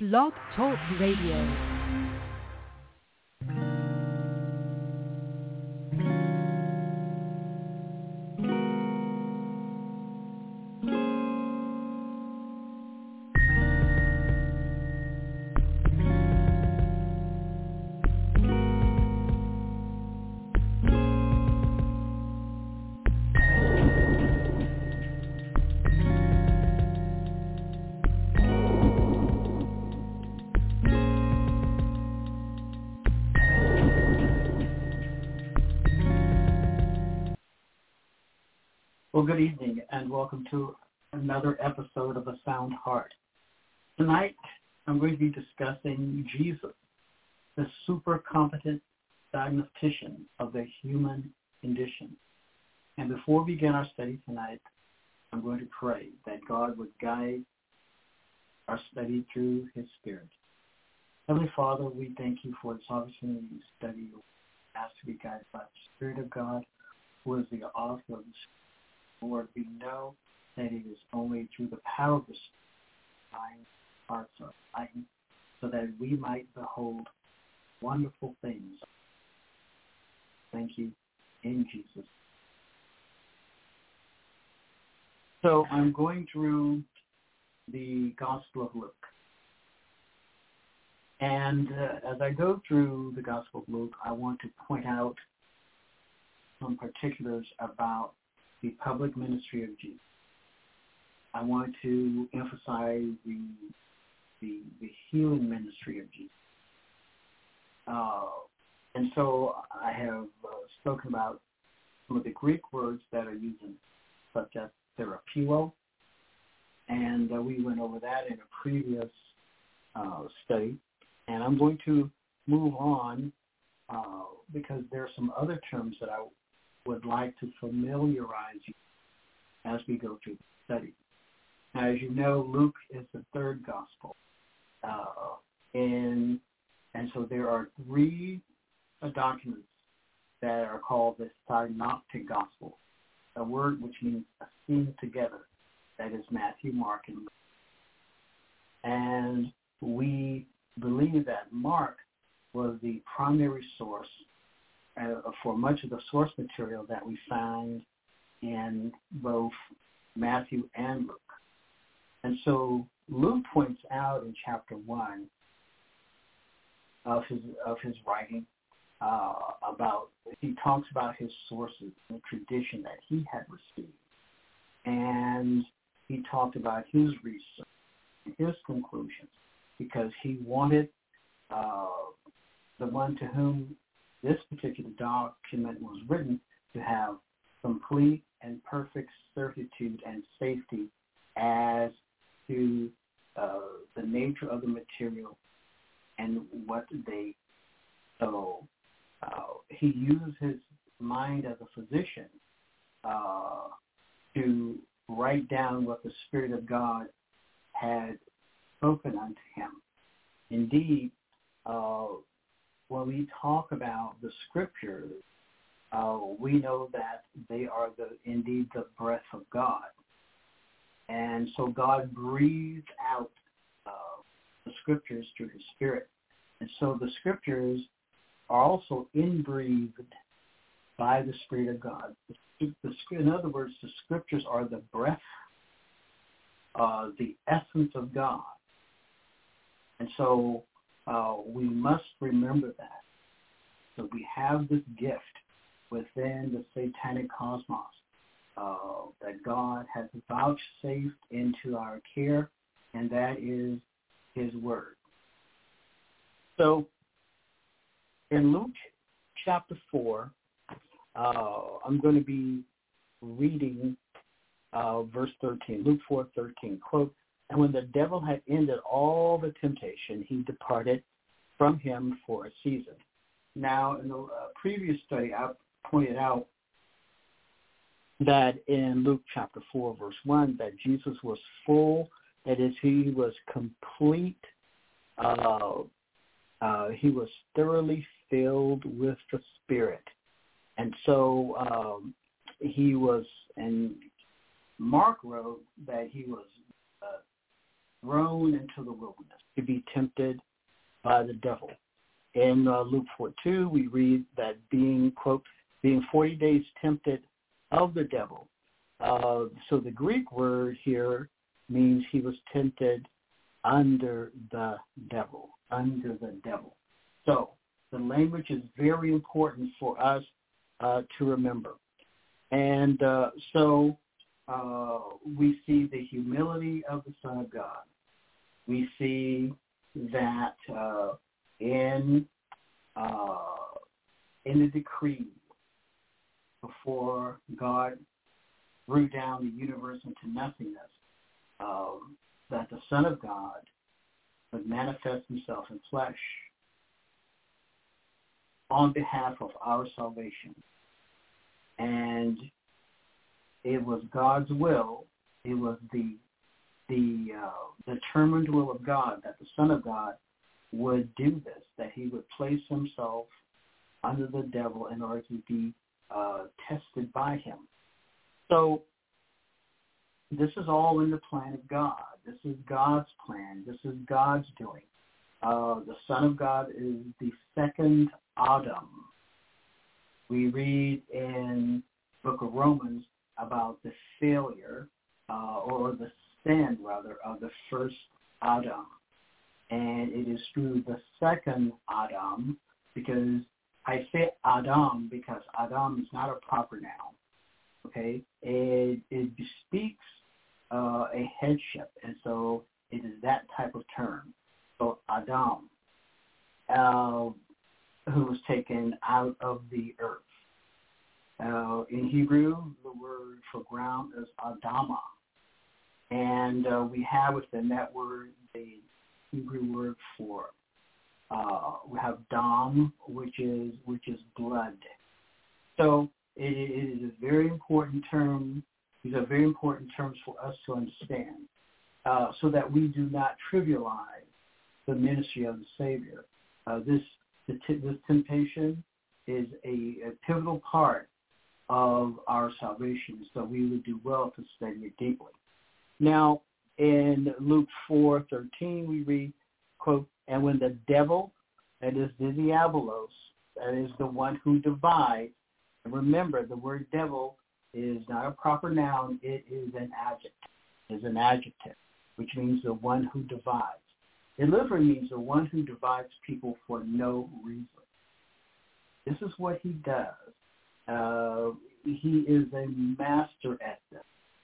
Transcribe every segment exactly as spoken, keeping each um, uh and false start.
Blog Talk Radio. Well, good evening, and welcome to another episode of A Sound Heart. Tonight, I'm going to be discussing Jesus, the super competent diagnostician of the human condition. And before we begin our study tonight, I'm going to pray that God would guide our study through his Spirit. Heavenly Father, we thank you for this opportunity to study. Ask to be guided by the Spirit of God, who is the author of the Lord. We know that it is only through the power of the Spirit our hearts are enlightened, so that we might behold wonderful things. Thank you in Jesus. So I'm going through the Gospel of Luke. And uh, as I go through the Gospel of Luke, I want to point out some particulars about the public ministry of Jesus. I want to emphasize the the, the healing ministry of Jesus. Uh, and so I have uh, spoken about some of the Greek words that are used, in, such as therapeuo, and uh, we went over that in a previous uh, study. And I'm going to move on uh, because there are some other terms that I would like to familiarize you as we go through the study. Now, as you know, Luke is the third gospel. Uh, and, and so there are three uh, documents that are called the synoptic gospel, a word which means a seen together. That is Matthew, Mark, and Luke. And we believe that Mark was the primary source Uh, for much of the source material that we find in both Matthew and Luke. And so Luke points out in chapter one of his of his writing uh, about, he talks about his sources and the tradition that he had received. And he talked about his research and his conclusions, because he wanted uh, the one to whom this particular document was written to have complete and perfect certitude and safety as to uh, the nature of the material and what they. So uh, he used his mind as a physician uh, to write down what the Spirit of God had spoken unto him. Indeed, uh, when we talk about the scriptures, uh, we know that they are the indeed the breath of God. And so God breathed out uh, the scriptures through his Spirit. And so the scriptures are also inbreathed by the Spirit of God. The, the, in other words, the scriptures are the breath, uh, the essence of God. And so Uh, we must remember that. So we have this gift within the satanic cosmos uh, that God has vouchsafed into our care, and that is his word. So in Luke chapter four, uh, I'm going to be reading uh, verse thirteen, Luke four thirteen, quote, "And when the devil had ended all the temptation, he departed from him for a season." Now, in the uh, previous study, I pointed out that in Luke chapter four, verse one, that Jesus was full, that is, he was complete, uh, uh, he was thoroughly filled with the Spirit. And so um, he was, and Mark wrote that he was uh, thrown into the wilderness to be tempted by the devil. In uh, Luke four two, we read that being, quote, being forty days tempted of the devil. Uh, so the Greek word here means he was tempted under the devil, under the devil. So the language is very important for us uh, to remember. And uh, so uh, we see the humility of the Son of God. We see that uh, in uh, in the decree before God threw down the universe into nothingness, um, that the Son of God would manifest himself in flesh on behalf of our salvation. And it was God's will, it was the the uh, determined will of God that the Son of God would do this, that he would place himself under the devil in order to be uh, tested by him. So this is all in the plan of God. This is God's plan. This is God's doing. Uh, the Son of God is the second Adam. We read in the book of Romans about the failure, uh, or the sin, rather, of the first Adam. And it is through the second Adam, because I say Adam because Adam is not a proper noun. Okay? It, it bespeaks uh, a headship, and so it is that type of term. So Adam, uh, who was taken out of the earth. Uh, in Hebrew, the word for ground is Adama. And uh, we have within that word the Hebrew word for, uh, we have dam, which is which is blood. So it, it is a very important term. These are very important terms for us to understand, uh, so that we do not trivialize the ministry of the Savior. Uh, this the t- this temptation is a, a pivotal part of our salvation, so we would do well to study it deeply. Now, in Luke four thirteen, we read, quote, and when the devil, that is the diabolos, that is the one who divides, and remember, the word devil is not a proper noun, it is an adjective. It is an adjective, which means the one who divides. It literally means the one who divides people for no reason. This is what he does. Uh, he is a master at this.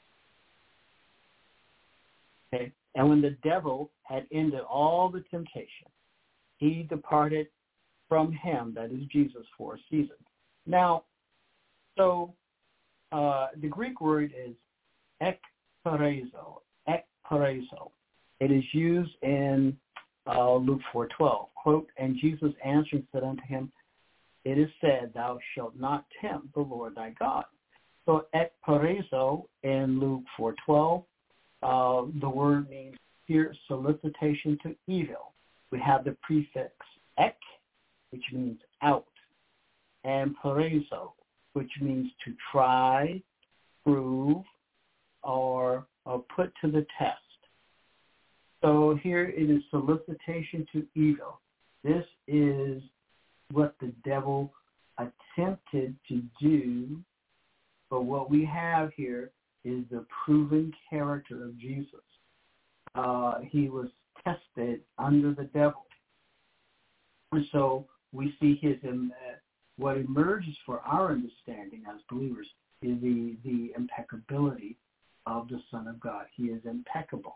Okay? And when the devil had ended all the temptation, he departed from him, that is Jesus, for a season. Now, so uh, the Greek word is ekparezo, ekparezo. It is used in uh, Luke four twelve, quote, and Jesus answering said unto him, it is said, thou shalt not tempt the Lord thy God. So ekparezo in Luke four twelve, uh, the word means here solicitation to evil. We have the prefix ek, which means out, and parezo, which means to try, prove, or, or put to the test. So here it is solicitation to evil. This is what the devil attempted to do, but what we have here is the proven character of Jesus. Uh, he was tested under the devil. And so we see his, um, uh, what emerges for our understanding as believers is the, the impeccability of the Son of God. He is impeccable.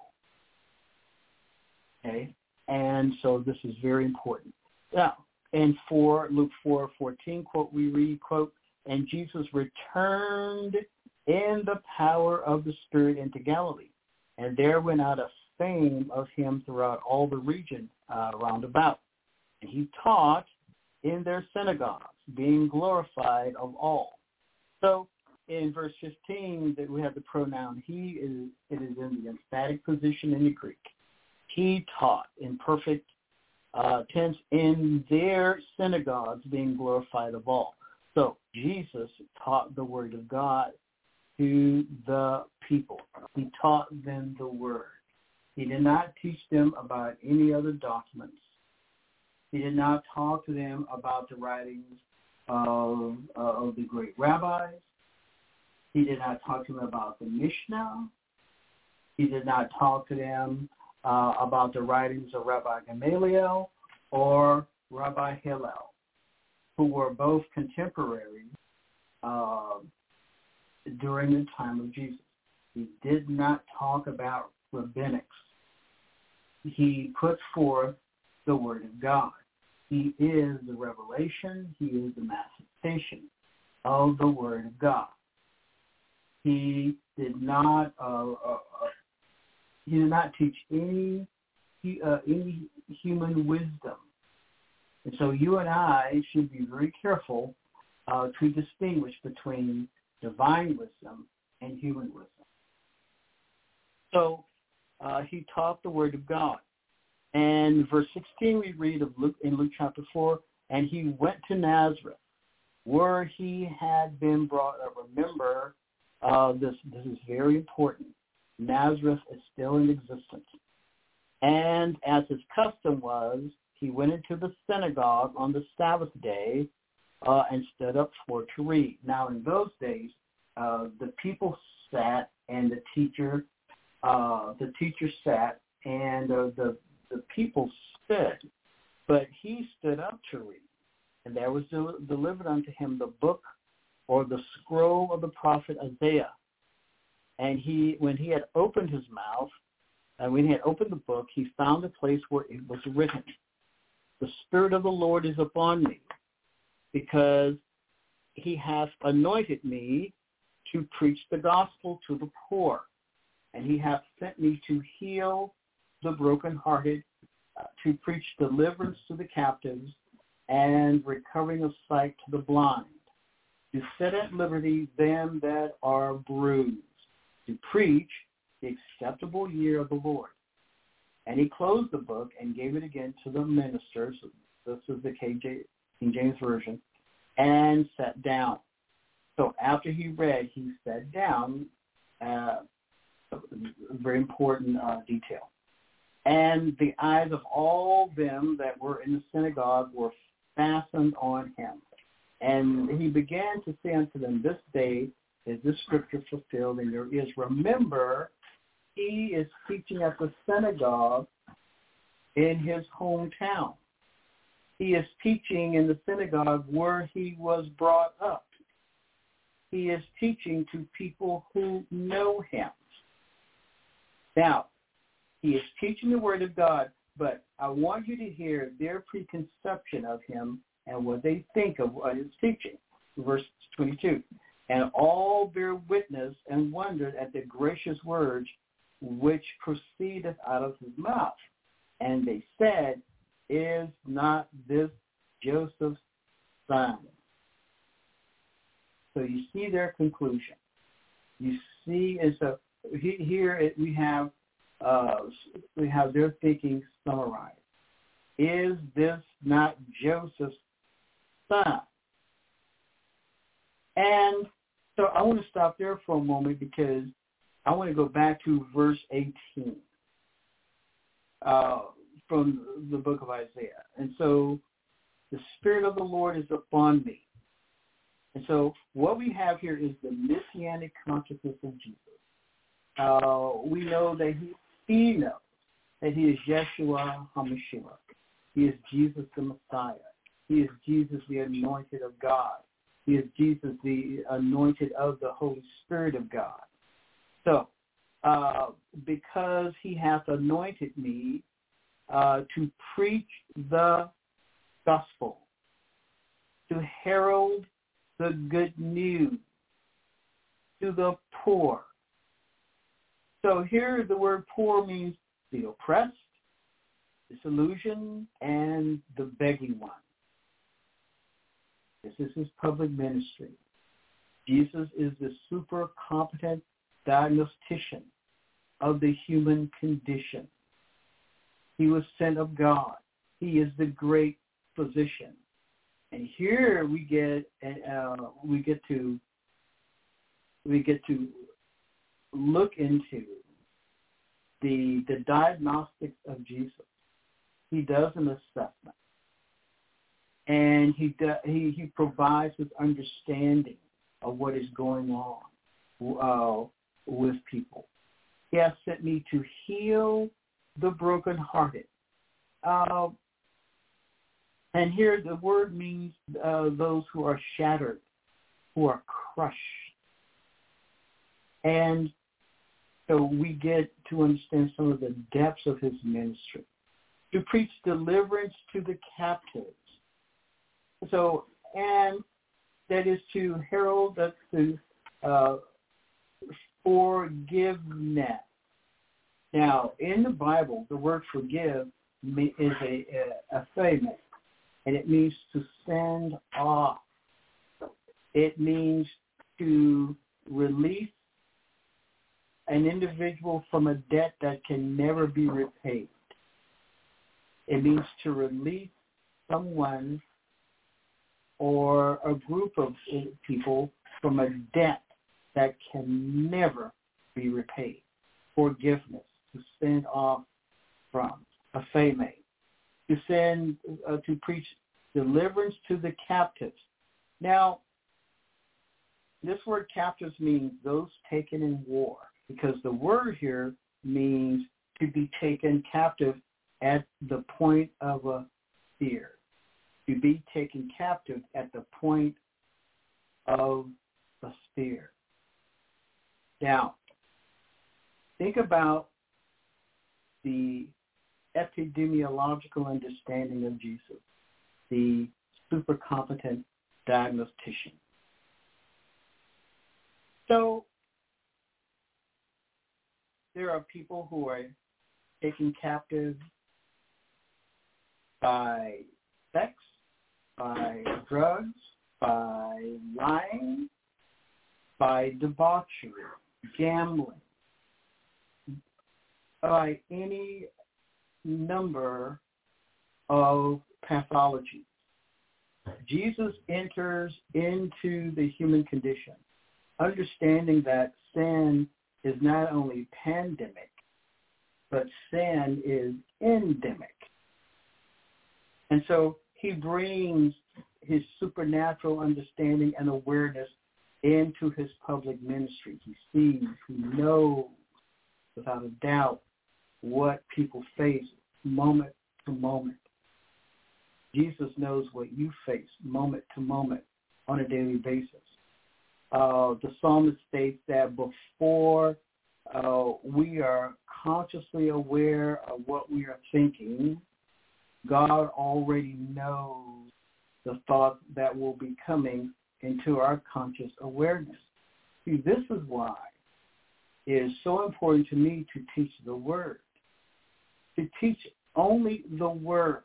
Okay? And so this is very important. Now, in four, Luke four fourteen, quote, we read, quote, and Jesus returned in the power of the Spirit into Galilee, and there went out a fame of him throughout all the region uh, round about. And he taught in their synagogues, being glorified of all. So in verse fifteen, that we have the pronoun he, is it is in the emphatic position in the Greek. He taught in perfect uh, tense in their synagogues, being glorified of all. So Jesus taught the word of God to the people. He taught them the word. He did not teach them about any other documents. He did not talk to them about the writings of, uh, of the great rabbis. He did not talk to them about the Mishnah. He did not talk to them uh, about the writings of Rabbi Gamaliel or Rabbi Hillel, who were both contemporaries uh, during the time of Jesus. He did not talk about rabbinics. He put forth the Word of God. He is the revelation. He is the manifestation of the Word of God. He did not uh, uh, he did not teach any uh, any human wisdom. And so you and I should be very careful uh, to distinguish between divine wisdom and human wisdom. So uh, he taught the Word of God. And verse sixteen we read of Luke, in Luke chapter four, and he went to Nazareth, where he had been brought up. Remember, uh, this, this is very important. Nazareth is still in existence. And as his custom was, he went into the synagogue on the Sabbath day uh, and stood up for to read. Now, in those days, uh, the people sat and the teacher, uh, the teacher sat and uh, the the people stood, but he stood up to read. And there was del- delivered unto him the book or the scroll of the prophet Isaiah. And he, when he had opened his mouth, and when he had opened the book, he found a place where it was written, "The Spirit of the Lord is upon me, because he hath anointed me to preach the gospel to the poor, and he hath sent me to heal the brokenhearted, uh, to preach deliverance to the captives, and recovering of sight to the blind, to set at liberty them that are bruised, to preach the acceptable year of the Lord." And he closed the book and gave it again to the ministers. This is the King James Version, and sat down. So after he read, he sat down. Uh, a very important uh, detail. And the eyes of all them that were in the synagogue were fastened on him. And he began to say unto them, "This day is this scripture fulfilled in your ears." Remember, he is teaching at the synagogue in his hometown. He is teaching in the synagogue where he was brought up. He is teaching to people who know him. Now, he is teaching the Word of God, but I want you to hear their preconception of him and what they think of what he's teaching. Verse twenty-two, "And all bear witness and wondered at the gracious words which proceedeth out of his mouth. And they said, Is not this Joseph's son?" So you see their conclusion. You see, and so here it, we have uh, we have their thinking summarized. Is this not Joseph's son? And so I want to stop there for a moment because I want to go back to verse eighteen uh, from the book of Isaiah. And so the Spirit of the Lord is upon me. And so what we have here is the messianic consciousness of Jesus. Uh, we know that he, he knows that he is Yeshua HaMashiach. He is Jesus the Messiah. He is Jesus the anointed of God. He is Jesus the anointed of the Holy Spirit of God. So uh, because he hath anointed me uh, to preach the gospel, to herald the good news to the poor. So here the word poor means the oppressed, disillusioned, and the begging one. This is his public ministry. Jesus is the super competent diagnostician of the human condition. He was sent of God. He is the great physician. And here we get uh, we get to we get to look into the, the diagnostics of Jesus. He does an assessment, and he, do, he, he provides his understanding of what is going on uh, with people. He has sent me to heal the brokenhearted. Uh, and here the word means uh, those who are shattered, who are crushed. And so we get to understand some of the depths of his ministry. To preach deliverance to the captives. So, and that is to herald us to uh, forgiveness. Now, in the Bible, the word forgive is a, a, a payment, and it means to send off. It means to release an individual from a debt that can never be repaid. It means to release someone or a group of people from a debt that can never be repaid. Forgiveness, to send off from, a pheme, to send, uh, to preach deliverance to the captives. Now, this word captives means those taken in war, because the word here means to be taken captive at the point of a spear, to be taken captive at the point of a spear. Now, think about the epidemiological understanding of Jesus, the super competent diagnostician. So there are people who are taken captive by sex, by drugs, by lying, by debauchery, gambling, by any number of pathologies. Jesus enters into the human condition, understanding that sin is not only pandemic, but sin is endemic. And so he brings his supernatural understanding and awareness into his public ministry. He sees, he knows without a doubt what people face moment to moment. Jesus knows what you face moment to moment on a daily basis. Uh, the psalmist states that before uh, we are consciously aware of what we are thinking, God already knows the thoughts that will be coming into our conscious awareness. See, this is why it is so important to me to teach the Word, to teach only the Word,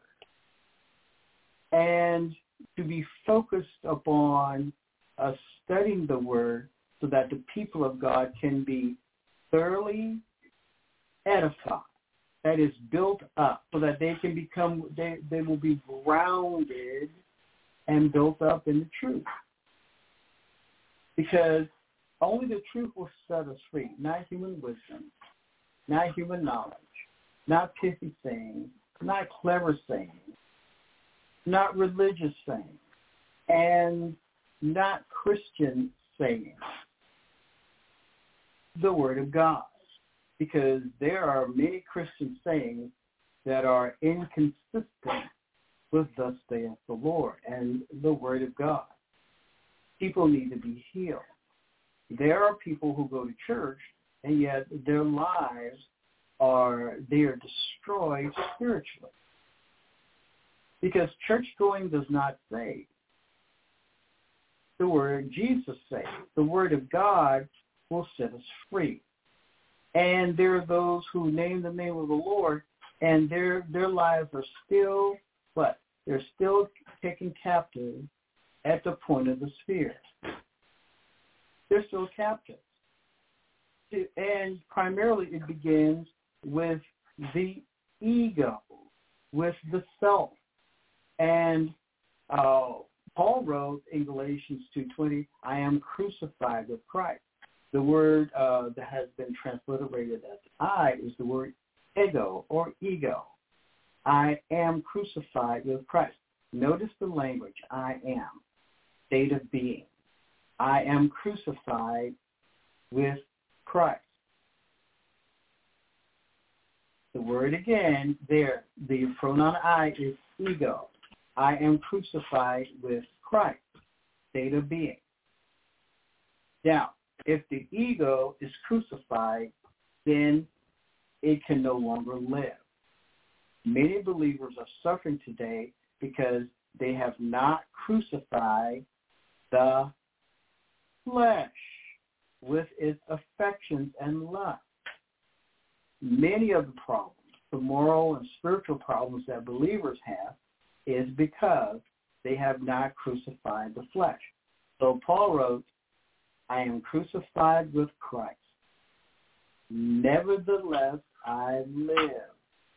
and to be focused upon uh, studying the Word so that the people of God can be thoroughly edified, that is built up, so that they can become, they, they will be grounded and built up in the truth. Because only the truth will set us free, not human wisdom, not human knowledge, not pithy sayings, not clever sayings, not religious sayings, and not Christian sayings. The Word of God. Because there are many Christian sayings that are inconsistent with thus saith the Lord and the Word of God. People need to be healed. There are people who go to church, and yet their lives are, they are destroyed spiritually. Because church going does not save. The Word Jesus saves. The Word of God will set us free. And there are those who name the name of the Lord, and their their lives are still, what? They're still taken captive at the point of the spear. They're still captive. And primarily it begins with the ego, with the self. And uh, Paul wrote in Galatians two twenty, I am crucified with Christ. The word uh, that has been transliterated as I is the word ego or ego. I am crucified with Christ. Notice the language, I am, state of being. I am crucified with Christ. The word again there, the pronoun I is ego. I am crucified with Christ, state of being. Now, if the ego is crucified, then it can no longer live. Many believers are suffering today because they have not crucified the flesh with its affections and lusts. Many of the problems, the moral and spiritual problems that believers have, is because they have not crucified the flesh. So Paul wrote, I am crucified with Christ. Nevertheless, I live.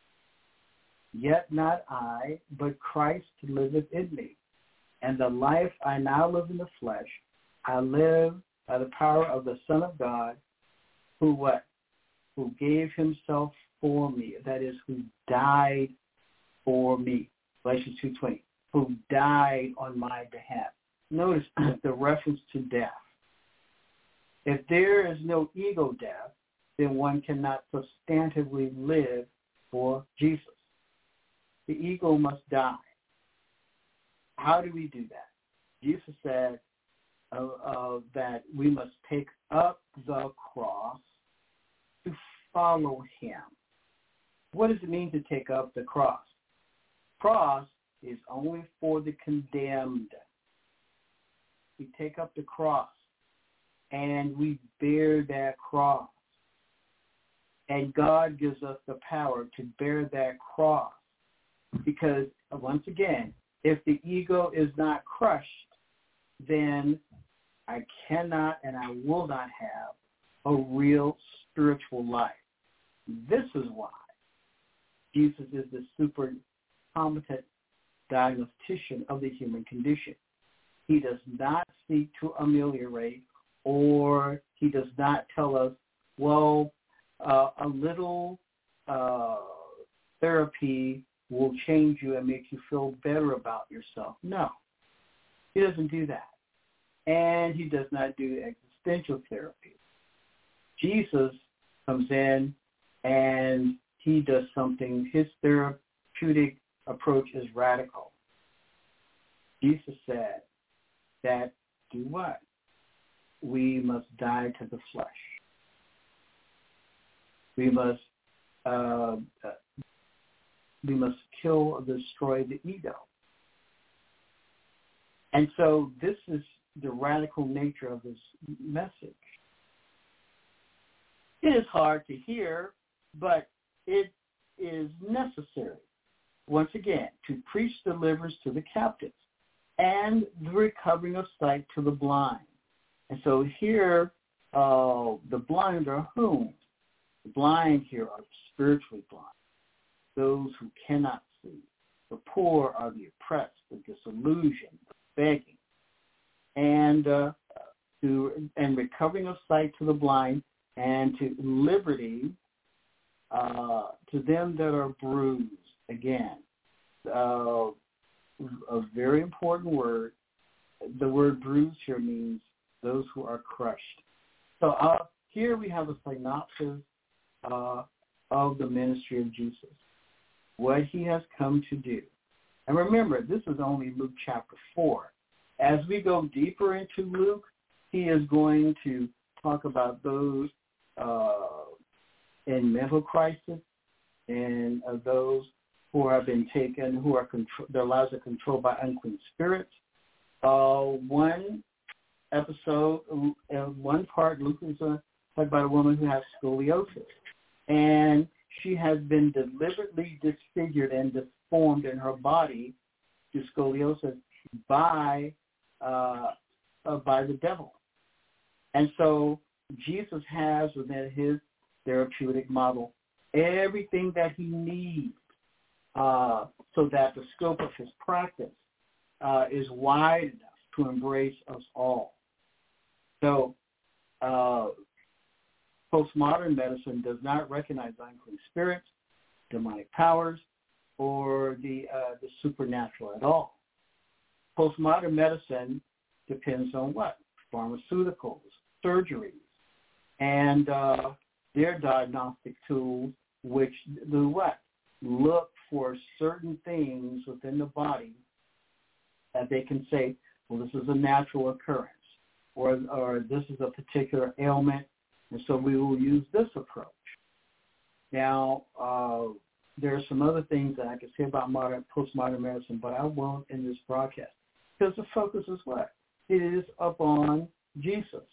Yet not I, but Christ liveth in me. And the life I now live in the flesh, I live by the power of the Son of God, who what? Who gave himself for me. That is, who died for me. Galatians two twenty. Who died on my behalf. Notice the reference to death. If there is no ego death, then one cannot substantively live for Jesus. The ego must die. How do we do that? Jesus said uh, uh, that we must take up the cross to follow him. What does it mean to take up the cross? Cross is only for the condemned. We take up the cross and we bear that cross. And God gives us the power to bear that cross. Because, once again, if the ego is not crushed, then I cannot and I will not have a real spiritual life. This is why Jesus is the super competent diagnostician of the human condition. He does not seek to ameliorate, or he does not tell us, well, uh, a little uh, therapy will change you and make you feel better about yourself. No, he doesn't do that. And he does not do existential therapy. Jesus comes in and he does something. His therapeutic approach is radical. Jesus said that, do what? We must die to the flesh. We must uh, we must kill or destroy the ego. And so this is the radical nature of this message. It is hard to hear, but it is necessary, once again, to preach deliverance to the captives and the recovering of sight to the blind. And so here, uh, the blind are whom? The blind here are spiritually blind, those who cannot see. The poor are the oppressed, the disillusioned, the begging. And uh, to and recovering of sight to the blind, and to liberty uh, to them that are bruised. Again, uh, a very important word. The word bruised here means those who are crushed. So uh, here we have a synopsis uh, of the ministry of Jesus, what he has come to do. And remember, this is only Luke chapter four. As we go deeper into Luke, he is going to talk about those uh, in mental crisis and uh, those who have been taken, who are contro- their lives are controlled by unclean spirits. Uh, one episode, uh, one part, Luke is uh, talking about a woman who has scoliosis. And she has been deliberately disfigured and deformed in her body to scoliosis by uh, uh, by the devil. And so Jesus has within his therapeutic model everything that he needs uh, so that the scope of his practice uh, is wide enough to embrace us all. So uh, postmodern medicine does not recognize unclean spirits, demonic powers, or the uh, the supernatural at all. Postmodern medicine depends on what? Pharmaceuticals, surgeries, and uh, their diagnostic tools, which do what? Look for certain things within the body that they can say, well, this is a natural occurrence, or or this is a particular ailment, and so we will use this approach. Now, uh, there are some other things that I can say about modern postmodern medicine, but I won't in this broadcast, because the focus is what? It is upon Jesus.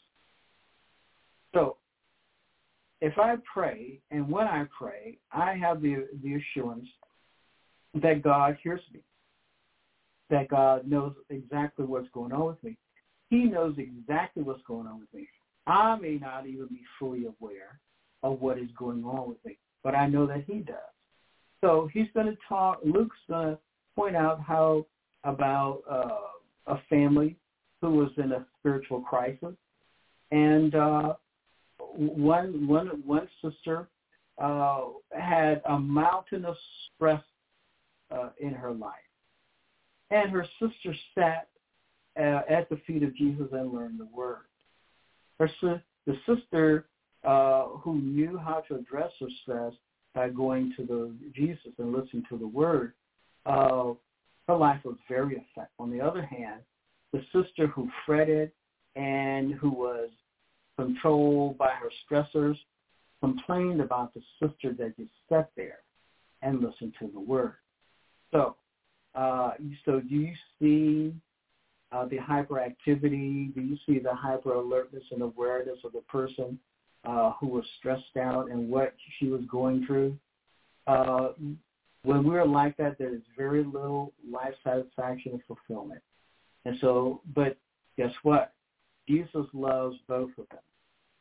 So, if I pray, and when I pray, I have the the assurance that God hears me, that God knows exactly what's going on with me. He knows exactly what's going on with me. I may not even be fully aware of what is going on with me, but I know that he does. So he's going to talk, Luke's going to point out how about uh, a family who was in a spiritual crisis, and uh, one one one sister uh, had a mountain of stress uh, in her life, and her sister sat uh, at the feet of Jesus and learned the word. Her the sister uh, who knew how to address her stress by going to the Jesus and listening to the word, uh, her life was very effective. On the other hand, the sister who fretted and who was controlled by her stressors complained about the sister that just sat there and listened to the word. So, uh, so do you see uh, the hyperactivity? Do you see the hyper alertness and awareness of the person uh, who was stressed out and what she was going through? Uh, when we're like that, there is very little life satisfaction and fulfillment. And so, but guess what? Jesus loves both of them.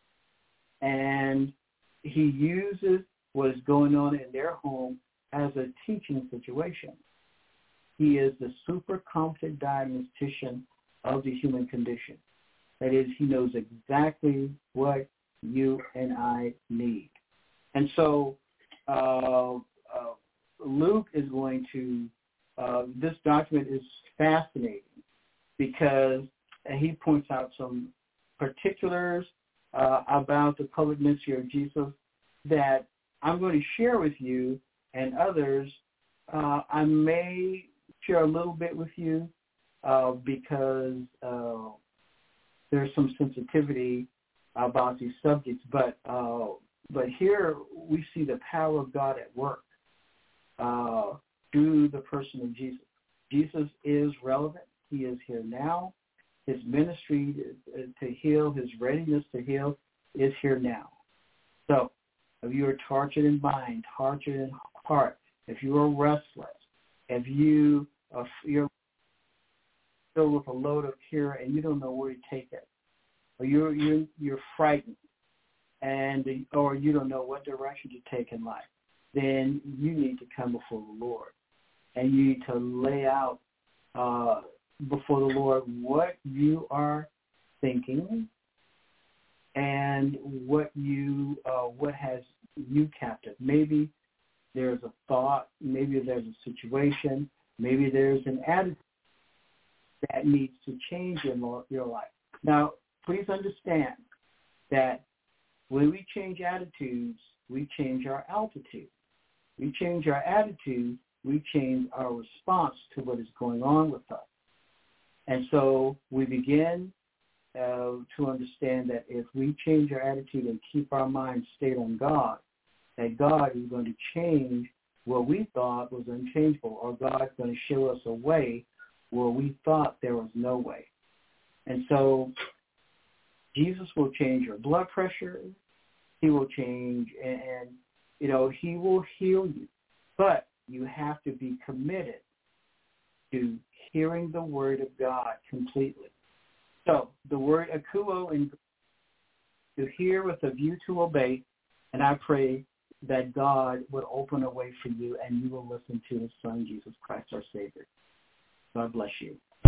And he uses what is going on in their home as a teaching situation. He is the super competent diagnostician of the human condition. That is, he knows exactly what you and I need. And so uh, uh, Luke is going to, uh, this document is fascinating because he points out some particulars uh, about the public ministry of Jesus that I'm going to share with you and others. Uh, I may share a little bit with you uh, because uh, there's some sensitivity about these subjects, but uh, but here we see the power of God at work uh, through the person of Jesus. Jesus is relevant. He is here now. His ministry to heal, his readiness to heal is here now. So if you are tortured in mind, tortured in heart, if you are restless, if you are you're filled with a load of care and you don't know where to take it, or you're you're, you're frightened, and or you don't know what direction to take in life, then you need to come before the Lord, and you need to lay out uh, before the Lord what you are thinking and what you uh, what has you captive. Maybe there's a thought, maybe there's a situation, maybe there's an attitude that needs to change in your life. Now, please understand that when we change attitudes, we change our altitude. We change our attitude, we change our response to what is going on with us. And so we begin uh, to understand that if we change our attitude and keep our mind stayed on God, that God is going to change what we thought was unchangeable, or God's going to show us a way where we thought there was no way. And so Jesus will change your blood pressure. He will change, and, and you know, he will heal you. But you have to be committed to hearing the word of God completely. So the word akuo, in to hear with a view to obey, and I pray that God would open a way for you and you will listen to his son, Jesus Christ, our Savior. God bless you.